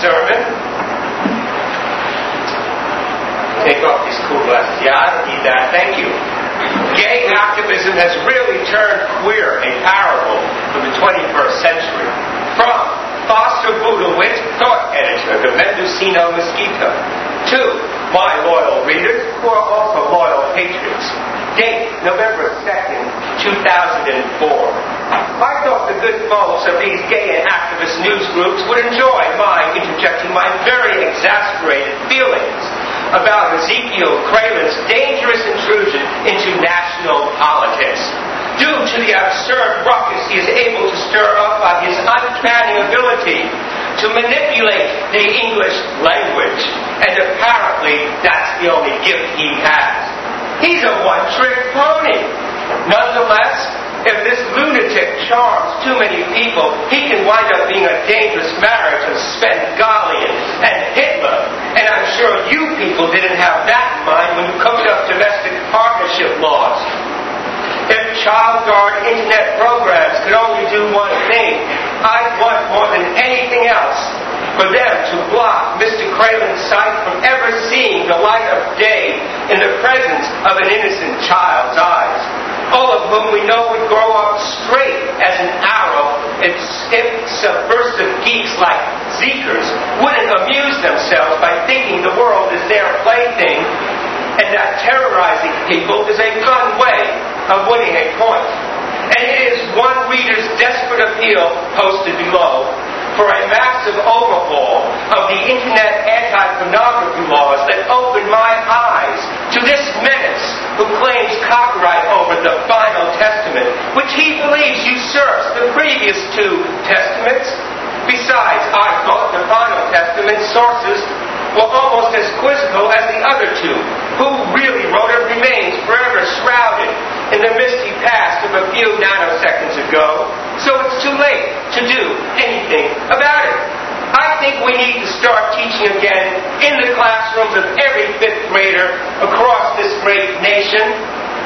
sermon. Take off these cool glasses. Yeah, I don't need that. Thank you. Gay activism has really turned queer a parable for the 21st century. From Foster Budowitz, thought editor, the Mendocino Mosquito, to my loyal readers, who are also loyal patriots. Date, November 2nd, 2004. I thought the good folks of these gay and activist news groups would enjoy my interjecting my very exasperated feelings about Ezekiel Kralen's dangerous intrusion into national politics, due to the absurd ruckus he is able to stir up by his uncanny ability to manipulate the English language. And apparently that's the only gift he has. He's a one-trick pony. Nonetheless, if this lunatic charms too many people, he can wind up being a dangerous marriage of Svengali and Hitler. And I'm sure you people didn't have that in mind when you cooked up domestic partnership laws. If child guard internet programs could only do one thing, I'd want more than anything else for them to block Mr. Kralen's sight from ever seeing the light of day in the presence of an innocent child's eyes, all of whom we know would grow up straight as an arrow if subversive geeks like Zeekers wouldn't amuse themselves by thinking the world is their plaything, and that terrorizing people is a fun way of winning a point. And it is one reader's desperate appeal posted below for a massive overhaul of the internet anti-pornography laws that opened my eyes to this menace who claims copyright over the Final Testament, which he believes usurps the previous two testaments. Besides, I thought the Final Testament sources were almost as quizzical as the other two. Who really wrote it remains forever shrouded in the misty past of a few nanoseconds ago, so it's too late to do anything about it. I think we need to start teaching again in the classrooms of every fifth grader across this great nation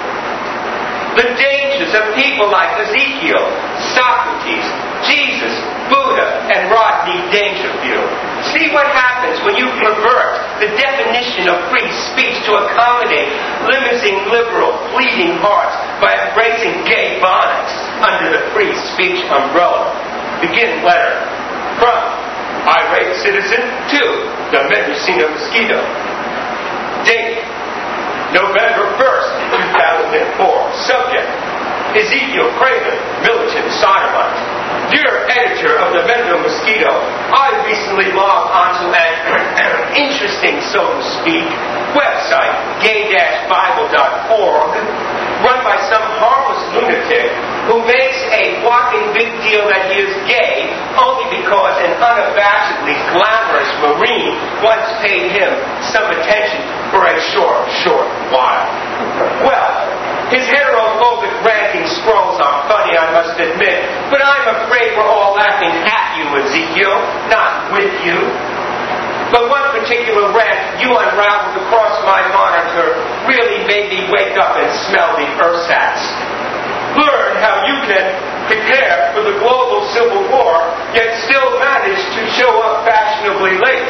the dangers of people like Ezekiel, Socrates, Jesus, Buddha, and Rodney Dangerfield. See what happens when you pervert the definition of free speech to accommodate limiting liberal, fleeting hearts by embracing gay bonnets under the free speech umbrella. Begin letter. From Irate Citizen to the Mendocino Mosquito. Date, November 1st, 2004. Subject, Ezekiel Kralen, militant sodomite. Dear editor of the Mendocino Mosquito, I recently logged onto an interesting, so to speak, website, gay-bible.org, run by some harmless lunatic who makes a walking big deal that he is gay only because an unabashedly glamorous Marine once paid him some attention for a short while. Well, his heterophobic ranting scrolls are funny, I must admit, but I'm afraid we're all laughing at you, Ezekiel, not with you. But one particular rant you unraveled across my monitor really made me wake up and smell the ersatz. Learn how you can prepare for the global civil war, yet still manage to show up fashionably late.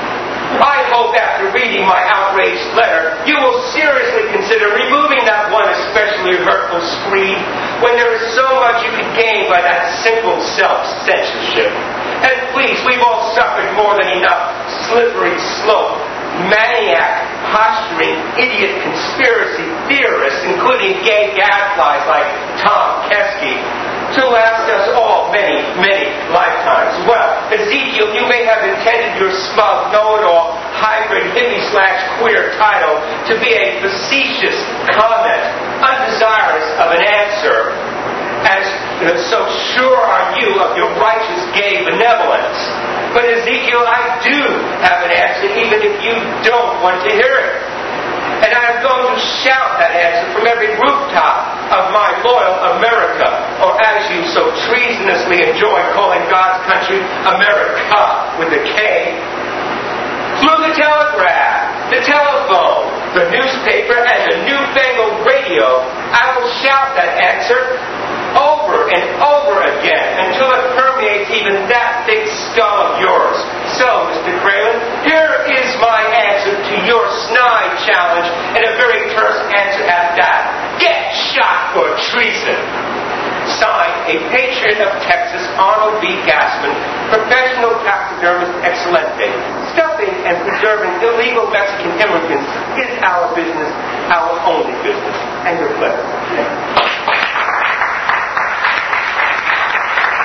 I hope after reading my outraged letter, you will seriously consider removing that one especially hurtful screed when there is so much you could gain by that simple self-censorship. And please, we've all suffered more than enough slippery slope, maniac, posturing, idiot conspiracy theorists, including gay gadflies like Tom Kesky, to last us all many, many lifetimes. Well, Ezekiel, you may have intended your smug, know-it-all, hybrid, hippie/queer title to be a facetious comment, undesirous of an answer, as so sure are you of your righteous gay benevolence. But Ezekiel, I do have an answer, even if you don't want to hear it. And I am going to shout that answer from every rooftop of my loyal America, or as you so treasonously enjoy calling God's country, America with a K. Through the telegraph, the telephone, the newspaper, and the newfangled radio, I will shout that answer over and over again until it permeates even that thick skull of yours. So, Mr. Kralin, here is my answer to your snide challenge, and a very terse answer at that. Get shot for treason. Signed, a patriot of Texas, Arnold B. Gassman, professional taxidermist excelente. Stuffing and preserving illegal Mexican immigrants is our business, our only business. And your pleasure.